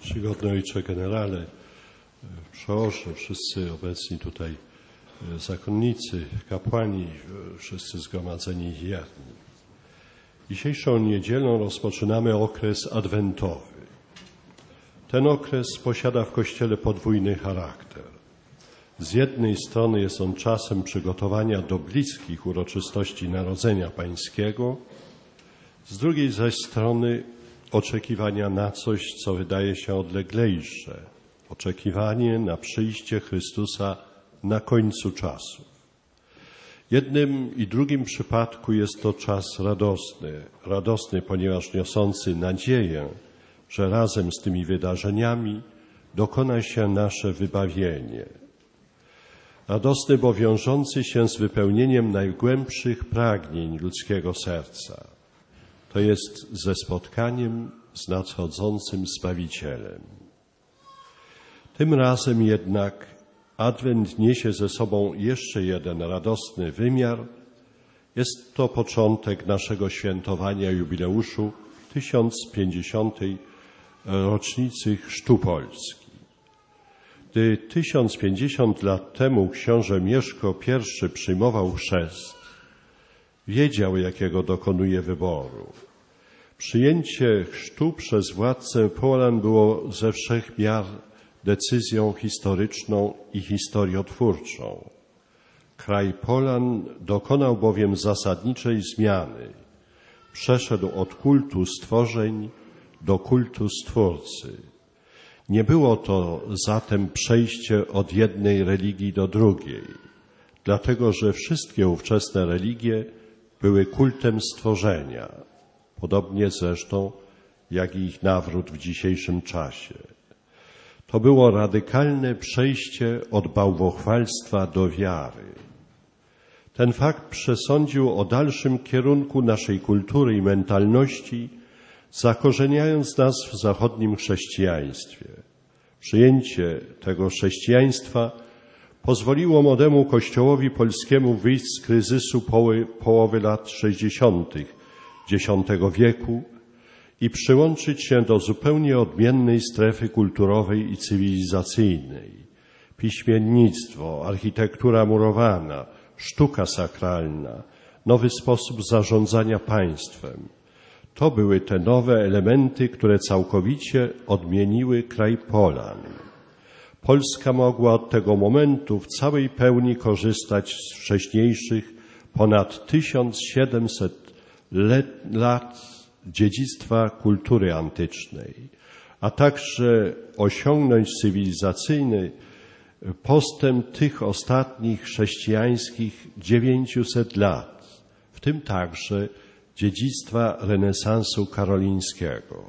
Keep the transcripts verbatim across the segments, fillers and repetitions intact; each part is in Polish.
Czcigodny Ojcze Generale, przełożę, wszyscy obecni tutaj zakonnicy, kapłani, wszyscy zgromadzeni wierni. Dzisiejszą niedzielą rozpoczynamy okres adwentowy. Ten okres posiada w Kościele podwójny charakter. Z jednej strony jest on czasem przygotowania do bliskich uroczystości Narodzenia Pańskiego, z drugiej zaś strony oczekiwania na coś, co wydaje się odleglejsze. Oczekiwanie na przyjście Chrystusa na końcu czasów. W jednym i drugim przypadku jest to czas radosny. Radosny, ponieważ niosący nadzieję, że razem z tymi wydarzeniami dokona się nasze wybawienie. Radosny, bo wiążący się z wypełnieniem najgłębszych pragnień ludzkiego serca. To jest ze spotkaniem z nadchodzącym Zbawicielem. Tym razem jednak Adwent niesie ze sobą jeszcze jeden radosny wymiar. Jest to początek naszego świętowania jubileuszu tysiąc pięćdziesiątej rocznicy Chrztu Polski. Gdy tysiąc pięćdziesiąt lat temu książę Mieszko pierwszy przyjmował chrzest, wiedział, jakiego dokonuje wyboru. Przyjęcie chrztu przez władcę Polan było ze wszech miar decyzją historyczną i historiotwórczą. Kraj Polan dokonał bowiem zasadniczej zmiany. Przeszedł od kultu stworzeń do kultu Stwórcy. Nie było to zatem przejście od jednej religii do drugiej, dlatego że wszystkie ówczesne religie były kultem stworzenia, podobnie zresztą jak i ich nawrót w dzisiejszym czasie. To było radykalne przejście od bałwochwalstwa do wiary. Ten fakt przesądził o dalszym kierunku naszej kultury i mentalności, zakorzeniając nas w zachodnim chrześcijaństwie. Przyjęcie tego chrześcijaństwa pozwoliło młodemu Kościołowi polskiemu wyjść z kryzysu poły, połowy lat sześćdziesiątych dziesiątego wieku i przyłączyć się do zupełnie odmiennej strefy kulturowej i cywilizacyjnej. Piśmiennictwo, architektura murowana, sztuka sakralna, nowy sposób zarządzania państwem. To były te nowe elementy, które całkowicie odmieniły kraj Polan. Polska mogła od tego momentu w całej pełni korzystać z wcześniejszych ponad tysiąc siedemset lat dziedzictwa kultury antycznej, a także osiągnąć cywilizacyjny postęp tych ostatnich chrześcijańskich dziewięciuset lat, w tym także dziedzictwa renesansu karolińskiego.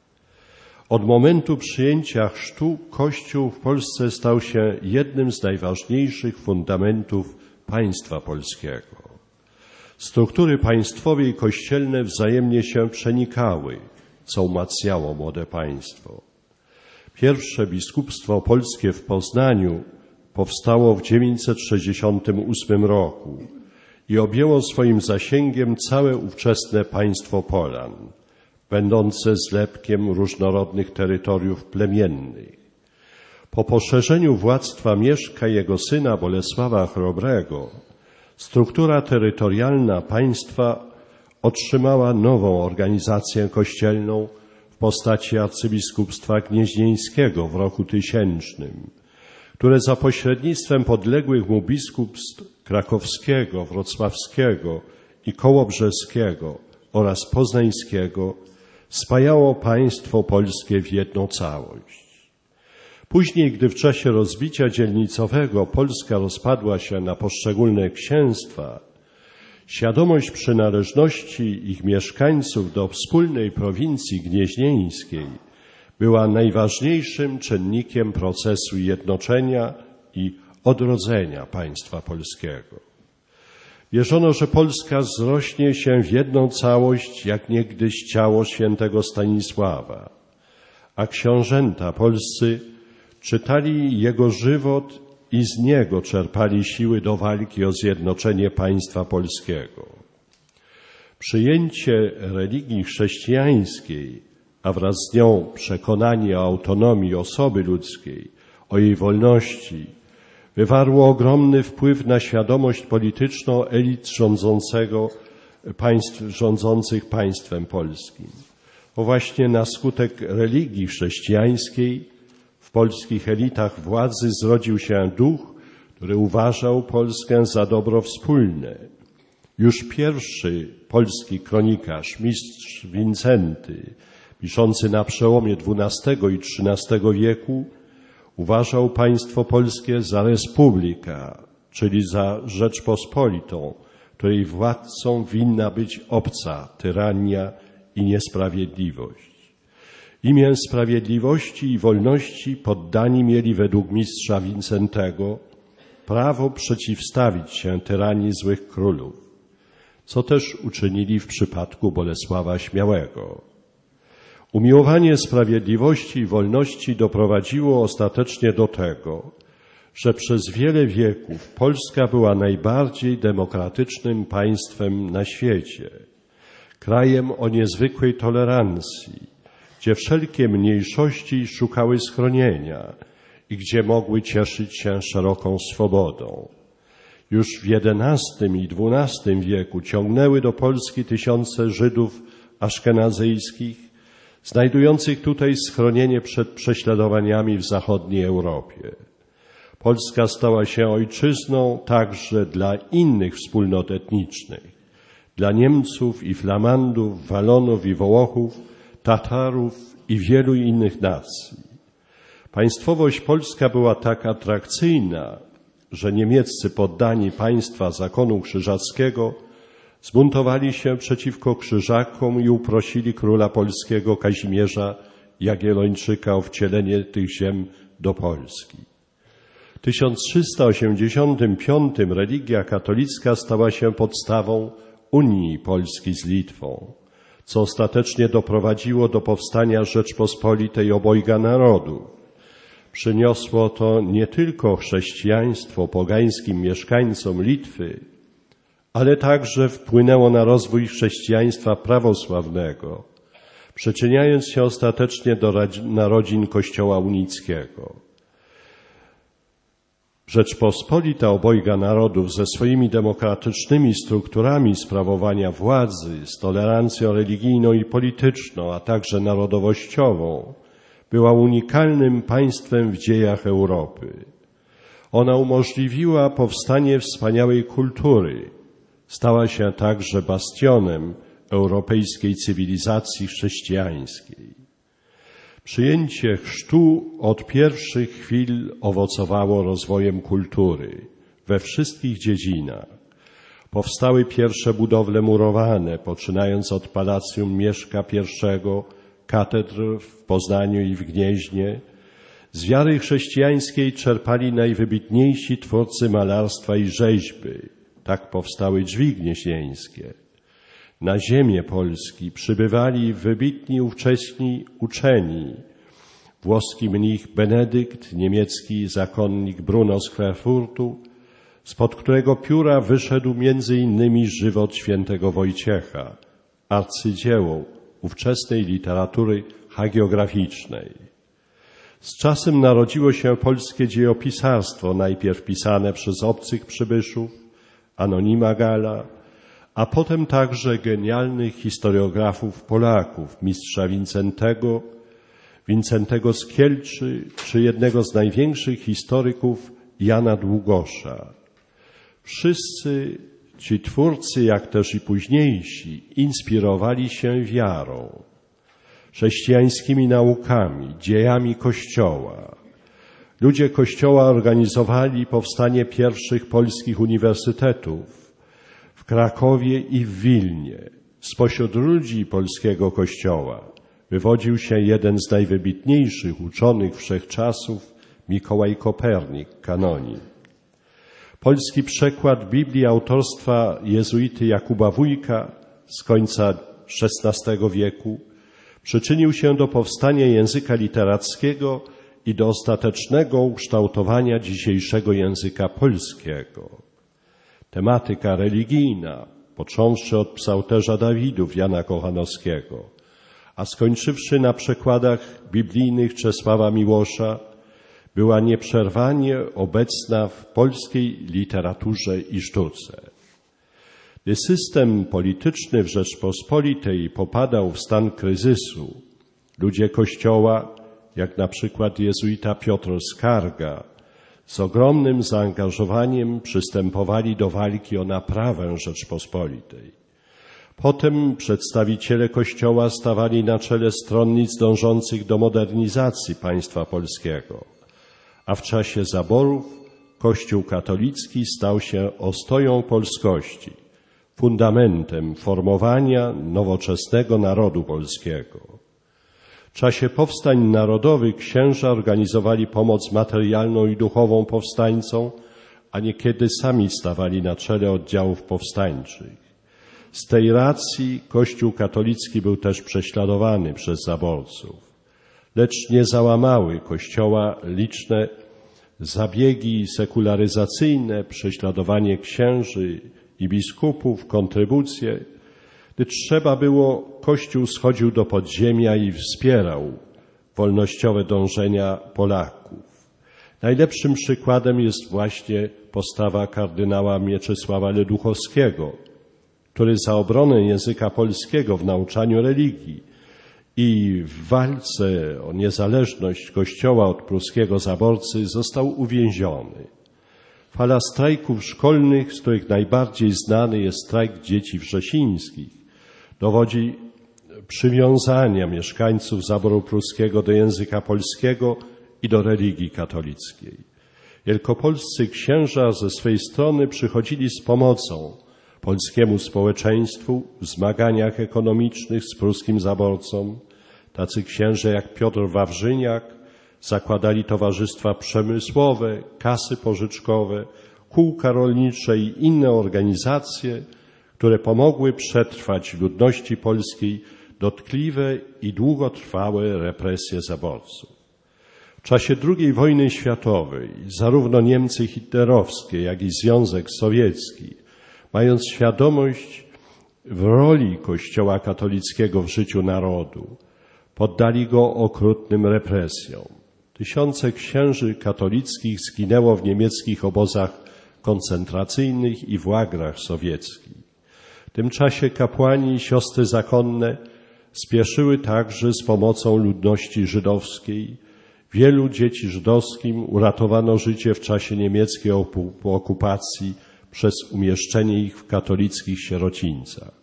Od momentu przyjęcia chrztu Kościół w Polsce stał się jednym z najważniejszych fundamentów państwa polskiego. Struktury państwowe i kościelne wzajemnie się przenikały, co umacniało młode państwo. Pierwsze biskupstwo polskie w Poznaniu powstało w dziewięćset sześćdziesiątym ósmym roku i objęło swoim zasięgiem całe ówczesne państwo Polan, będące zlepkiem różnorodnych terytoriów plemiennych. Po poszerzeniu władztwa Mieszka i jego syna Bolesława Chrobrego, struktura terytorialna państwa otrzymała nową organizację kościelną w postaci arcybiskupstwa gnieźnieńskiego w roku tysięcznym, które za pośrednictwem podległych mu biskupstw krakowskiego, wrocławskiego i kołobrzeskiego oraz poznańskiego spajało państwo polskie w jedną całość. Później, gdy w czasie rozbicia dzielnicowego Polska rozpadła się na poszczególne księstwa, świadomość przynależności ich mieszkańców do wspólnej prowincji gnieźnieńskiej była najważniejszym czynnikiem procesu jednoczenia i odrodzenia państwa polskiego. Wierzono, że Polska zrośnie się w jedną całość, jak niegdyś ciało świętego Stanisława, a książęta polscy czytali jego żywot i z niego czerpali siły do walki o zjednoczenie państwa polskiego. Przyjęcie religii chrześcijańskiej a wraz z nią przekonanie o autonomii osoby ludzkiej, o jej wolności, wywarło ogromny wpływ na świadomość polityczną elit rządzącego państw, rządzących państwem polskim. Bo właśnie na skutek religii chrześcijańskiej w polskich elitach władzy zrodził się duch, który uważał Polskę za dobro wspólne. Już pierwszy polski kronikarz, mistrz Wincenty, piszący na przełomie dwunastego i trzynastego wieku, uważał państwo polskie za republika, czyli za Rzeczpospolitą, której władcą winna być obca tyrania i niesprawiedliwość. Imię sprawiedliwości i wolności poddani mieli według mistrza Wincentego prawo przeciwstawić się tyranii złych królów, co też uczynili w przypadku Bolesława Śmiałego. Umiłowanie sprawiedliwości i wolności doprowadziło ostatecznie do tego, że przez wiele wieków Polska była najbardziej demokratycznym państwem na świecie, krajem o niezwykłej tolerancji, gdzie wszelkie mniejszości szukały schronienia i gdzie mogły cieszyć się szeroką swobodą. Już w jedenastym i dwunastym wieku ciągnęły do Polski tysiące Żydów aszkenazyjskich, znajdujących tutaj schronienie przed prześladowaniami w zachodniej Europie. Polska stała się ojczyzną także dla innych wspólnot etnicznych, dla Niemców i Flamandów, Walonów i Wołochów, Tatarów i wielu innych nacji. Państwowość polska była tak atrakcyjna, że niemieccy poddani państwa zakonu krzyżackiego zbuntowali się przeciwko krzyżakom i uprosili króla polskiego Kazimierza Jagiellończyka o wcielenie tych ziem do Polski. W tysiąc trzysta osiemdziesiątym piątym religia katolicka stała się podstawą Unii Polski z Litwą, co ostatecznie doprowadziło do powstania Rzeczpospolitej obojga narodów. Przyniosło to nie tylko chrześcijaństwo pogańskim mieszkańcom Litwy, ale także wpłynęło na rozwój chrześcijaństwa prawosławnego, przyczyniając się ostatecznie do narodzin Kościoła unickiego. Rzeczpospolita obojga narodów ze swoimi demokratycznymi strukturami sprawowania władzy, z tolerancją religijną i polityczną, a także narodowościową, była unikalnym państwem w dziejach Europy. Ona umożliwiła powstanie wspaniałej kultury. Stała się także bastionem europejskiej cywilizacji chrześcijańskiej. Przyjęcie chrztu od pierwszych chwil owocowało rozwojem kultury we wszystkich dziedzinach. Powstały pierwsze budowle murowane, poczynając od Palacjum Mieszka I, katedr w Poznaniu i w Gnieźnie. Z wiary chrześcijańskiej czerpali najwybitniejsi twórcy malarstwa i rzeźby. Tak powstały drzwi gnieźnieńskie. Na ziemię Polski przybywali wybitni ówcześni uczeni. Włoski mnich Benedykt, niemiecki zakonnik Bruno z Erfurtu, spod którego pióra wyszedł między innymi żywot świętego Wojciecha, arcydzieło ówczesnej literatury hagiograficznej. Z czasem narodziło się polskie dziejopisarstwo, najpierw pisane przez obcych przybyszów, Anonima Gala, a potem także genialnych historiografów Polaków, mistrza Wincentego, Wincentego z Kielczy, czy jednego z największych historyków Jana Długosza. Wszyscy ci twórcy, jak też i późniejsi, inspirowali się wiarą, chrześcijańskimi naukami, dziejami Kościoła. Ludzie Kościoła organizowali powstanie pierwszych polskich uniwersytetów w Krakowie i w Wilnie. Spośród ludzi polskiego Kościoła wywodził się jeden z najwybitniejszych uczonych wszechczasów, Mikołaj Kopernik, kanonik. Polski przekład Biblii autorstwa jezuity Jakuba Wójka z końca szesnastego wieku przyczynił się do powstania języka literackiego i do ostatecznego ukształtowania dzisiejszego języka polskiego. Tematyka religijna, począwszy od psałterza Dawidów Jana Kochanowskiego, a skończywszy na przekładach biblijnych Czesława Miłosza, była nieprzerwanie obecna w polskiej literaturze i sztuce. Gdy system polityczny w Rzeczpospolitej popadał w stan kryzysu, ludzie Kościoła, jak na przykład jezuita Piotr Skarga, z ogromnym zaangażowaniem przystępowali do walki o naprawę Rzeczpospolitej. Potem przedstawiciele Kościoła stawali na czele stronnic dążących do modernizacji państwa polskiego, a w czasie zaborów Kościół katolicki stał się ostoją polskości, fundamentem formowania nowoczesnego narodu polskiego. W czasie powstań narodowych księża organizowali pomoc materialną i duchową powstańcom, a niekiedy sami stawali na czele oddziałów powstańczych. Z tej racji Kościół katolicki był też prześladowany przez zaborców. Lecz nie załamały Kościoła liczne zabiegi sekularyzacyjne, prześladowanie księży i biskupów, kontrybucje. Gdy trzeba było, Kościół schodził do podziemia i wspierał wolnościowe dążenia Polaków. Najlepszym przykładem jest właśnie postawa kardynała Mieczysława Leduchowskiego, który za obronę języka polskiego w nauczaniu religii i w walce o niezależność Kościoła od pruskiego zaborcy został uwięziony. Fala strajków szkolnych, z których najbardziej znany jest strajk dzieci wrzesińskich, dowodzi przywiązania mieszkańców zaboru pruskiego do języka polskiego i do religii katolickiej. Wielkopolscy księża ze swej strony przychodzili z pomocą polskiemu społeczeństwu w zmaganiach ekonomicznych z pruskim zaborcą. Tacy księże jak Piotr Wawrzyniak zakładali towarzystwa przemysłowe, kasy pożyczkowe, kółka rolnicze i inne organizacje, które pomogły przetrwać ludności polskiej dotkliwe i długotrwałe represje zaborców. W czasie drugiej wojny światowej zarówno Niemcy hitlerowskie, jak i Związek Sowiecki, mając świadomość w roli Kościoła katolickiego w życiu narodu, poddali go okrutnym represjom. Tysiące księży katolickich zginęło w niemieckich obozach koncentracyjnych i w łagrach sowieckich. W tym czasie kapłani i siostry zakonne spieszyły także z pomocą ludności żydowskiej. Wielu dzieci żydowskim uratowano życie w czasie niemieckiej okupacji przez umieszczenie ich w katolickich sierocińcach.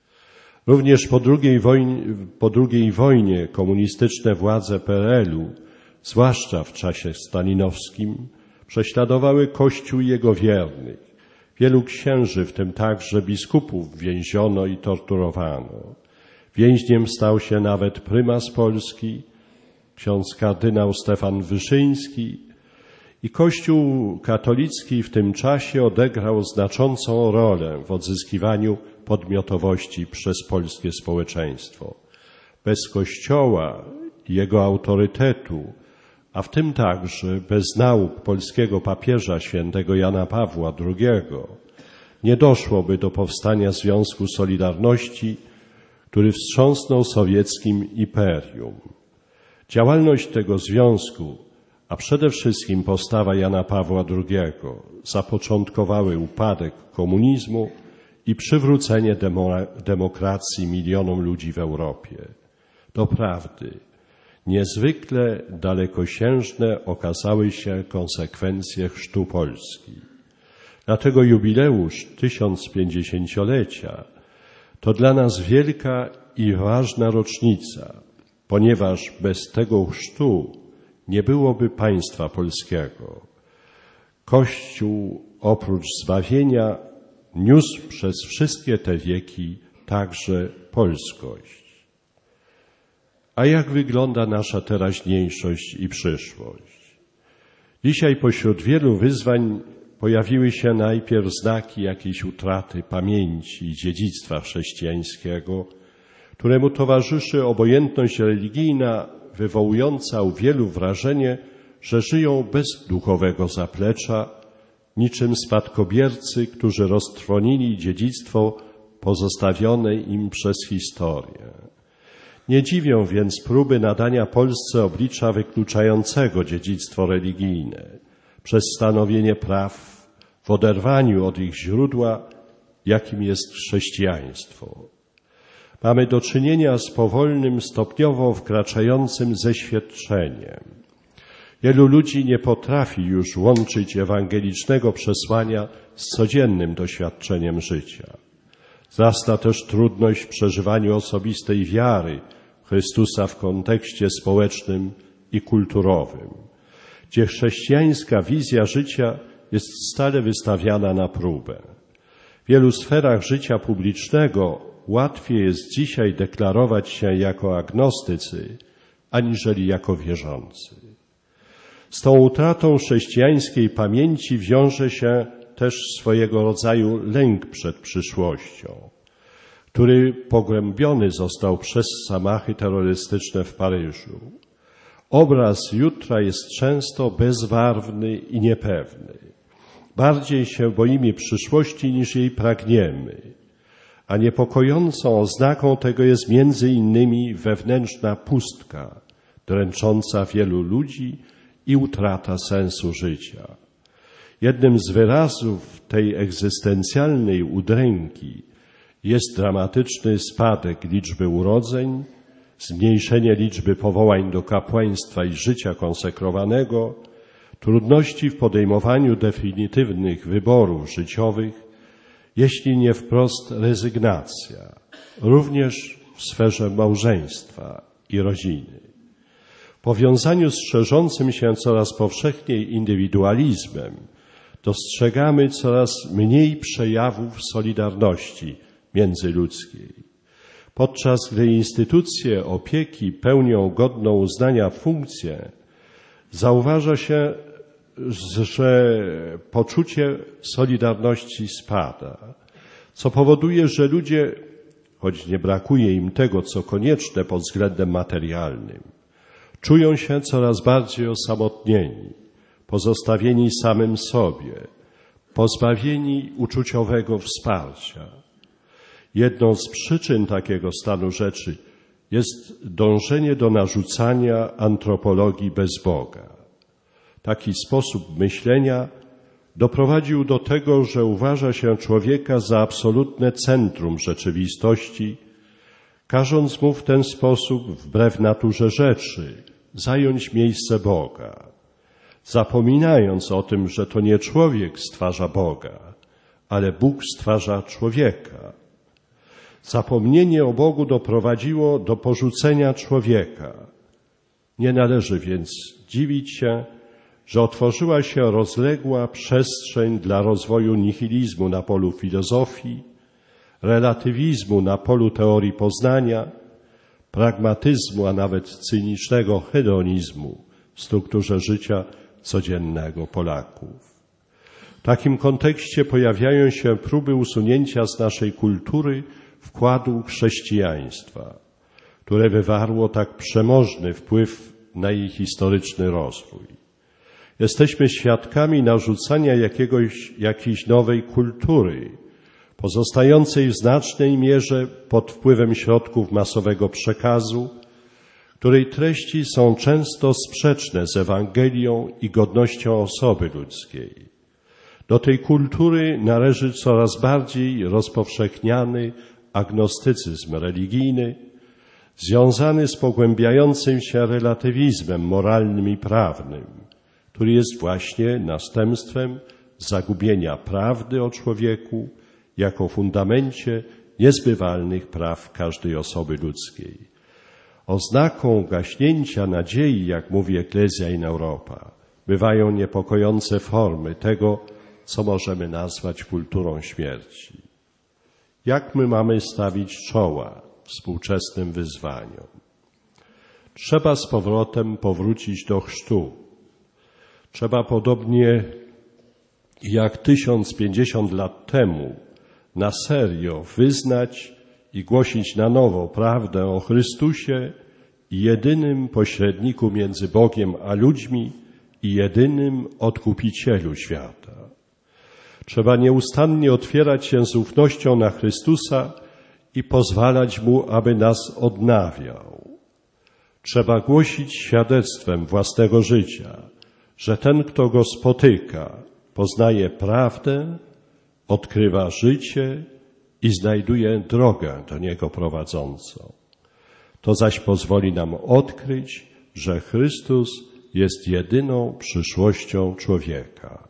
Również po drugiej wojnie, po drugiej wojnie komunistyczne władze P R L u, zwłaszcza w czasie stalinowskim, prześladowały Kościół i jego wiernych. Wielu księży, w tym także biskupów, więziono i torturowano. Więźniem stał się nawet prymas Polski, ksiądz kardynał Stefan Wyszyński, i Kościół katolicki w tym czasie odegrał znaczącą rolę w odzyskiwaniu podmiotowości przez polskie społeczeństwo. Bez Kościoła i jego autorytetu, a w tym także bez nauk polskiego papieża świętego Jana Pawła drugiego, nie doszłoby do powstania Związku Solidarności, który wstrząsnął sowieckim imperium. Działalność tego związku, a przede wszystkim postawa Jana Pawła drugiego, zapoczątkowały upadek komunizmu i przywrócenie demokracji milionom ludzi w Europie. Doprawdy, niezwykle dalekosiężne okazały się konsekwencje chrztu Polski. Dlatego jubileusz tysiącpięćdziesięciolecia to dla nas wielka i ważna rocznica, ponieważ bez tego chrztu nie byłoby państwa polskiego. Kościół oprócz zbawienia niósł przez wszystkie te wieki także polskość. A jak wygląda nasza teraźniejszość i przyszłość? Dzisiaj pośród wielu wyzwań pojawiły się najpierw znaki jakiejś utraty pamięci i dziedzictwa chrześcijańskiego, któremu towarzyszy obojętność religijna wywołująca u wielu wrażenie, że żyją bez duchowego zaplecza, niczym spadkobiercy, którzy roztrwonili dziedzictwo pozostawione im przez historię. Nie dziwią więc próby nadania Polsce oblicza wykluczającego dziedzictwo religijne przez stanowienie praw w oderwaniu od ich źródła, jakim jest chrześcijaństwo. Mamy do czynienia z powolnym, stopniowo wkraczającym zeświadczeniem. Wielu ludzi nie potrafi już łączyć ewangelicznego przesłania z codziennym doświadczeniem życia. Wzrasta też trudność w przeżywaniu osobistej wiary w Chrystusa w kontekście społecznym i kulturowym, gdzie chrześcijańska wizja życia jest stale wystawiana na próbę. W wielu sferach życia publicznego łatwiej jest dzisiaj deklarować się jako agnostycy, aniżeli jako wierzący. Z tą utratą chrześcijańskiej pamięci wiąże się też swojego rodzaju lęk przed przyszłością, który pogłębiony został przez zamachy terrorystyczne w Paryżu. Obraz jutra jest często bezbarwny i niepewny. Bardziej się boimy przyszłości niż jej pragniemy, a niepokojącą oznaką tego jest między innymi wewnętrzna pustka, dręcząca wielu ludzi i utrata sensu życia. Jednym z wyrazów tej egzystencjalnej udręki jest dramatyczny spadek liczby urodzeń, zmniejszenie liczby powołań do kapłaństwa i życia konsekrowanego, trudności w podejmowaniu definitywnych wyborów życiowych, jeśli nie wprost rezygnacja, również w sferze małżeństwa i rodziny. W powiązaniu z szerzącym się coraz powszechniej indywidualizmem dostrzegamy coraz mniej przejawów solidarności międzyludzkiej. Podczas gdy instytucje opieki pełnią godną uznania funkcję, zauważa się, że poczucie solidarności spada, co powoduje, że ludzie, choć nie brakuje im tego, co konieczne pod względem materialnym, czują się coraz bardziej osamotnieni, pozostawieni samym sobie, pozbawieni uczuciowego wsparcia. Jedną z przyczyn takiego stanu rzeczy jest dążenie do narzucania antropologii bez Boga. Taki sposób myślenia doprowadził do tego, że uważa się człowieka za absolutne centrum rzeczywistości, każąc mu w ten sposób, wbrew naturze rzeczy, zająć miejsce Boga, zapominając o tym, że to nie człowiek stwarza Boga, ale Bóg stwarza człowieka. Zapomnienie o Bogu doprowadziło do porzucenia człowieka. Nie należy więc dziwić się, że otworzyła się rozległa przestrzeń dla rozwoju nihilizmu na polu filozofii, relatywizmu na polu teorii poznania, pragmatyzmu, a nawet cynicznego hedonizmu w strukturze życia codziennego Polaków. W takim kontekście pojawiają się próby usunięcia z naszej kultury wkładu chrześcijaństwa, które wywarło tak przemożny wpływ na jej historyczny rozwój. Jesteśmy świadkami narzucania jakiegoś, jakiejś nowej kultury, pozostającej w znacznej mierze pod wpływem środków masowego przekazu, której treści są często sprzeczne z Ewangelią i godnością osoby ludzkiej. Do tej kultury należy coraz bardziej rozpowszechniany agnostycyzm religijny, związany z pogłębiającym się relatywizmem moralnym i prawnym, który jest właśnie następstwem zagubienia prawdy o człowieku jako fundamencie niezbywalnych praw każdej osoby ludzkiej. Oznaką gaśnięcia nadziei, jak mówi Ecclesia in Europa, bywają niepokojące formy tego, co możemy nazwać kulturą śmierci. Jak my mamy stawić czoła współczesnym wyzwaniom? Trzeba z powrotem powrócić do chrztu. Trzeba podobnie jak tysiąc pięćdziesiąt lat temu na serio wyznać i głosić na nowo prawdę o Chrystusie i jedynym pośredniku między Bogiem a ludźmi i jedynym odkupicielu świata. Trzeba nieustannie otwierać się z ufnością na Chrystusa i pozwalać Mu, aby nas odnawiał. Trzeba głosić świadectwem własnego życia, że ten, kto Go spotyka, poznaje prawdę, odkrywa życie i znajduje drogę do Niego prowadzącą. To zaś pozwoli nam odkryć, że Chrystus jest jedyną przyszłością człowieka.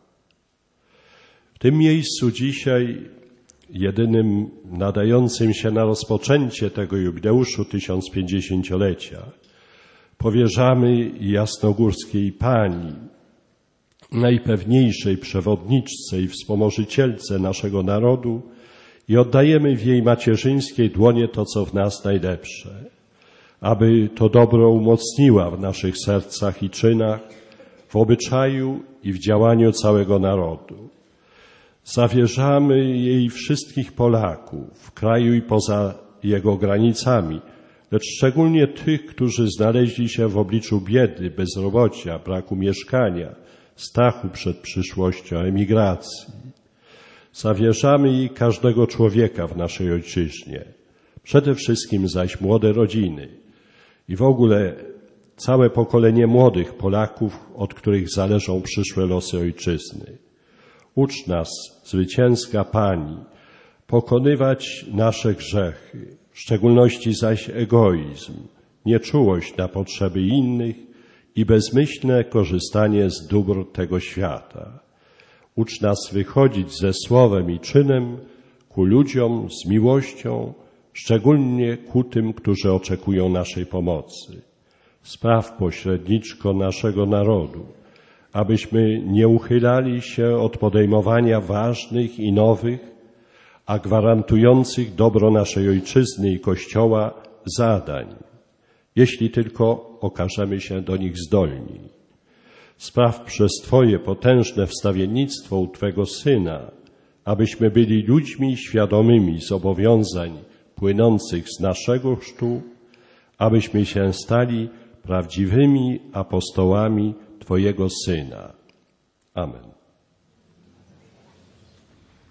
W tym miejscu dzisiaj, jedynym nadającym się na rozpoczęcie tego jubileuszu tysiąc pięćdziesięciolecia, powierzamy Jasnogórskiej Pani, najpewniejszej przewodniczce i wspomożycielce naszego narodu, i oddajemy w jej macierzyńskiej dłonie to, co w nas najlepsze, aby to dobro umocniła w naszych sercach i czynach, w obyczaju i w działaniu całego narodu. Zawierzamy jej wszystkich Polaków w kraju i poza jego granicami, lecz szczególnie tych, którzy znaleźli się w obliczu biedy, bezrobocia, braku mieszkania, strachu przed przyszłością, emigracji. Zawierzamy jej każdego człowieka w naszej ojczyźnie, przede wszystkim zaś młode rodziny i w ogóle całe pokolenie młodych Polaków, od których zależą przyszłe losy ojczyzny. Ucz nas, zwycięska Pani, pokonywać nasze grzechy, w szczególności zaś egoizm, nieczułość na potrzeby innych i bezmyślne korzystanie z dóbr tego świata. Ucz nas wychodzić ze słowem i czynem ku ludziom z miłością, szczególnie ku tym, którzy oczekują naszej pomocy. Spraw, pośredniczko naszego narodu, abyśmy nie uchylali się od podejmowania ważnych i nowych, a gwarantujących dobro naszej ojczyzny i Kościoła zadań, jeśli tylko okażemy się do nich zdolni. Spraw przez Twoje potężne wstawiennictwo u Twego Syna, abyśmy byli ludźmi świadomymi zobowiązań płynących z naszego chrztu, abyśmy się stali prawdziwymi apostołami Twojego Syna. Amen.